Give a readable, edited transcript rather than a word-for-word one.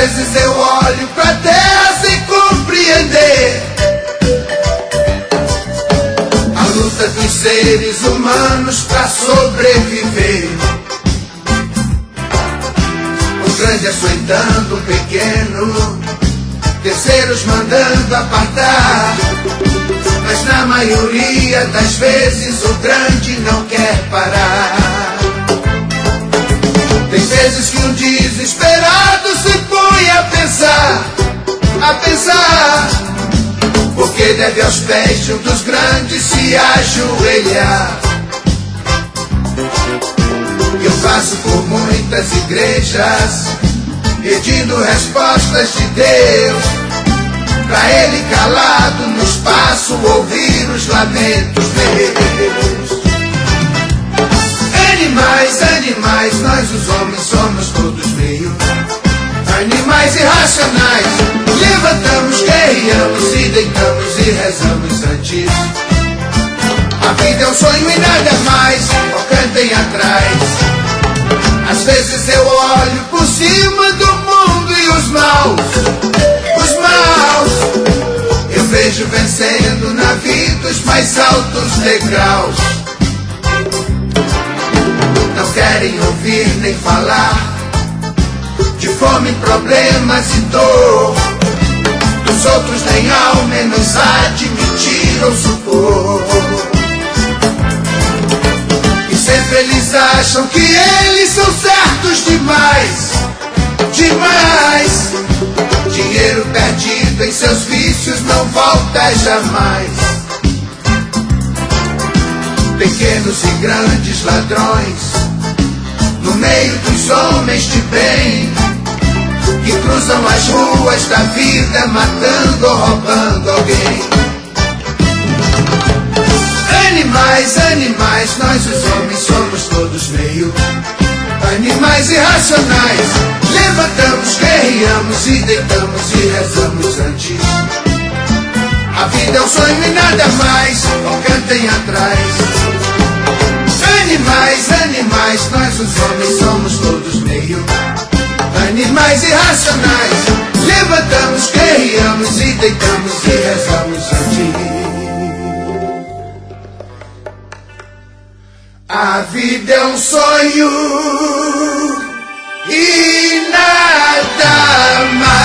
vezes eu olho pra terra sem compreender a luta dos seres humanos pra sobreviver. O grande açoitando o pequeno, terceiros mandando apartar. Mas na maioria das vezes o grande não quer parar. Tem vezes que um desesperado se põe a pensar, porque deve aos pés de um dos grandes se ajoelhar. Eu passo por muitas igrejas pedindo respostas de Deus, pra Ele calado no espaço ouvir os lamentos meus. Animais, animais, nós os homens somos todos meio animais irracionais. Levantamos, guerreamos e deitamos e rezamos antes. A vida é um sonho e nada mais, ó, cantem atrás. Às vezes eu olho por cima do mundo e os maus, eu vejo vencendo na vida os mais altos degraus. Não querem ouvir nem falar de fome, problemas e dor. Dos outros nem ao menos admitir ou supor. E sempre eles acham que eles são certos demais, demais. Dinheiro perdido em seus vícios não volta jamais. Pequenos e grandes ladrões no meio dos homens de bem, que cruzam as ruas da vida matando ou roubando alguém. Animais, animais, nós os homens somos todos meio animais irracionais. Levantamos, guerreamos e deitamos e rezamos antes. A vida é um sonho e nada mais, ó, cantem atrás. Animais, animais, nós os homens somos todos meio animais irracionais. Levantamos, guerreamos e deitamos e rezamos antes. A vida é um sonho e nada mais.